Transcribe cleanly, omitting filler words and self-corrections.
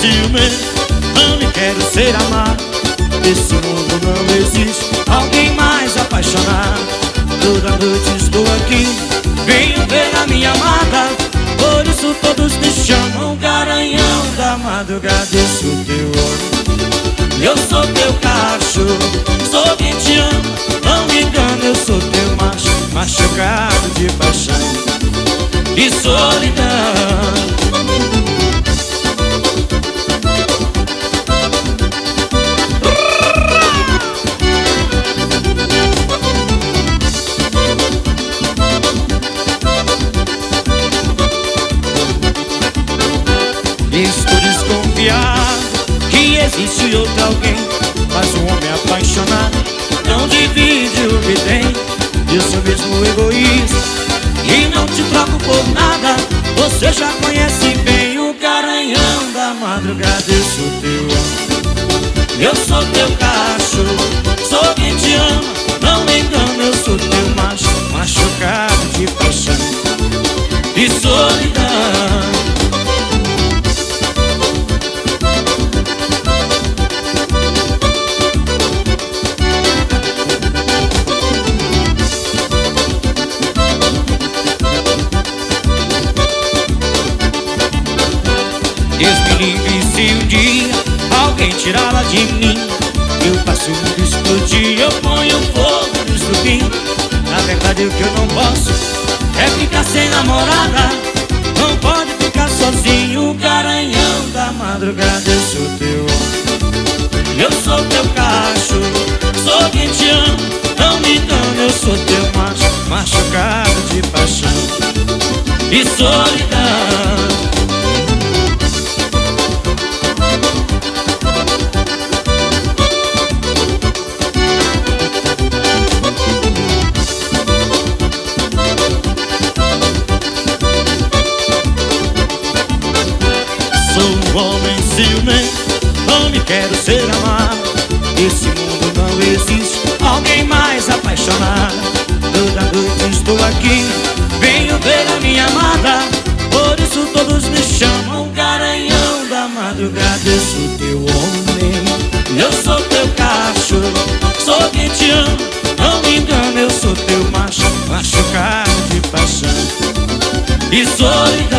ciumento, não me quero ser amado. Nesse mundo não existe alguém mais apaixonado. Toda noite estou aqui, venho ver a minha amada. Por isso todos me chamam Garanhão da madrugada. Eu sou teu homem, eu sou teu cachorro, sou quem te ama, não me engano. Eu sou teu macho, machucado de paixão e solidão. Estou desconfiado que existe outro alguém, mas um homem apaixonado não divide o que tem. Eu sou mesmo egoísta e não te troco por nada. Você já conhece bem o Garanhão da madrugada. Eu sou teu homem, eu sou teu cachorro, sou quem te ama, não me engano. Eu sou teu macho, machucado de paixão e solidão. Deus me livre se um dia alguém tirá-la de mim. Eu faço tudo explodir, eu ponho fogo no estupim. Na verdade o que eu não posso é ficar sem namorada. Não pode ficar sozinho o Garanhão da madrugada. Eu sou teu homem, eu sou teu cachorro, sou quem te ama, não me engano. Eu sou teu macho, machucado de paixão e solidão. Sou um homem ciumento, não me quero ser amado. Nesse mundo não existe alguém mais apaixonado. Toda noite estou aqui, venho ver a minha amada. Por isso todos me chamam Garanhão da madrugada. Eu sou teu homem, eu sou teu cachorro, sou quem te ama, não me engano. Eu sou teu macho, machucado de paixão e solidão.